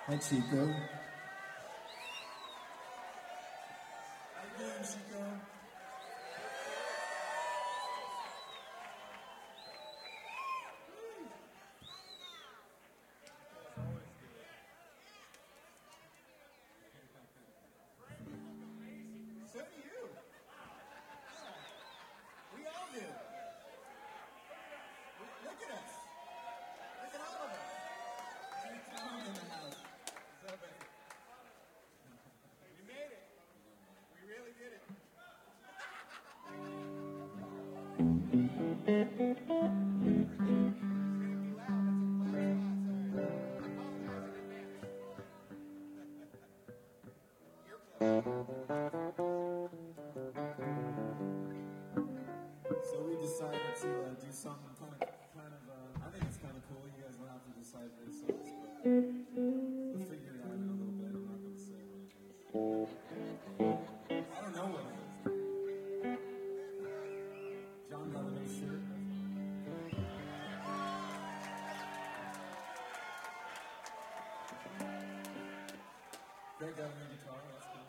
Hi, Chico. How you doing, Chico? So do you. We all do. Look at us. Look at all of us. There's Tom in the house. What's up, buddy? We made it. We really did it. So we decided to do something I think it's kind of cool. You guys will have to decide for yourselves, but we'll figure it out in a little bit. I'm not going to say what it is. I don't know what it is. John got a new shirt. Greg got a new guitar. That's cool.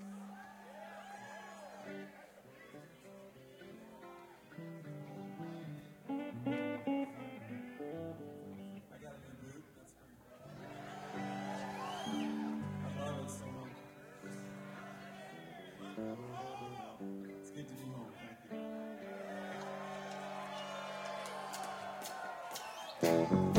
I got a new boot. That's pretty cool. I love it so much. It's good to be home. Thank you.